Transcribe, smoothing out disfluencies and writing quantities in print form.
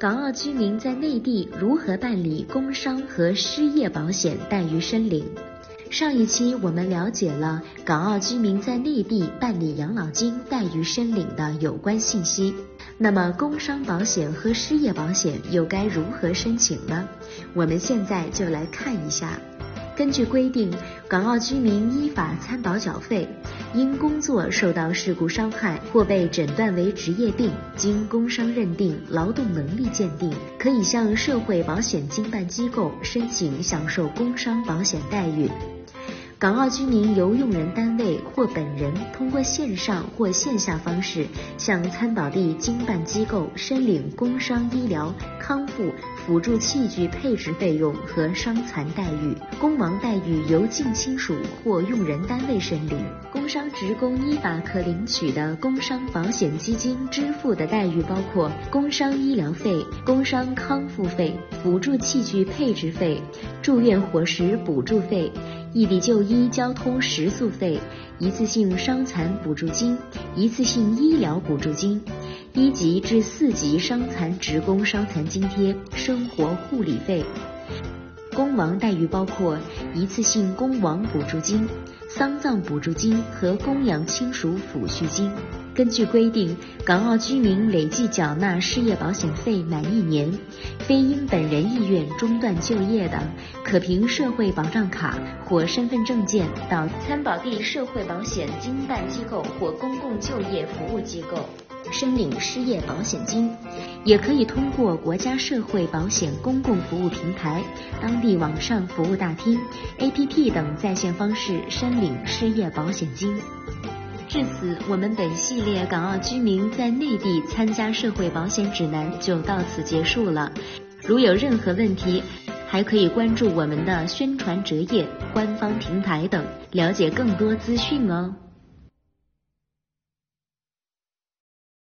港澳居民在内地如何办理工伤和失业保险待遇申领。上一期我们了解了港澳居民在内地办理养老金待遇申领的有关信息，那么工伤保险和失业保险又该如何申请呢？我们现在就来看一下。根据规定，港澳居民依法参保缴费，因工作受到事故伤害或被诊断为职业病，经工伤认定劳动能力鉴定，可以向社会保险经办机构申请享受工伤保险待遇。港澳居民由用人单位或本人通过线上或线下方式向参保地经办机构申领工伤医疗、康复、辅助器具配置费用和伤残待遇。工亡待遇由近亲属或用人单位申领。工伤职工依法可领取的工伤保险基金支付的待遇包括工伤医疗费、工伤康复费、辅助器具配置费、住院伙食补助费、异地就医交通食宿费、一次性伤残补助金、一次性医疗补助金、1级至4级伤残职工伤残津贴、生活护理费。工亡待遇包括一次性工亡补助金、丧葬补助金和供养亲属抚恤金。根据规定，港澳居民累计缴纳失业保险费满1年，非因本人意愿中断就业的，可凭社会保障卡或身份证件到参保地社会保险经办机构或公共就业服务机构申领失业保险金，也可以通过国家社会保险公共服务平台、当地网上服务大厅、APP 等在线方式申领失业保险金。至此，我们本系列港澳居民在内地参加社会保险指南就到此结束了。如有任何问题，还可以关注我们的宣传折页、官方平台等，了解更多资讯哦。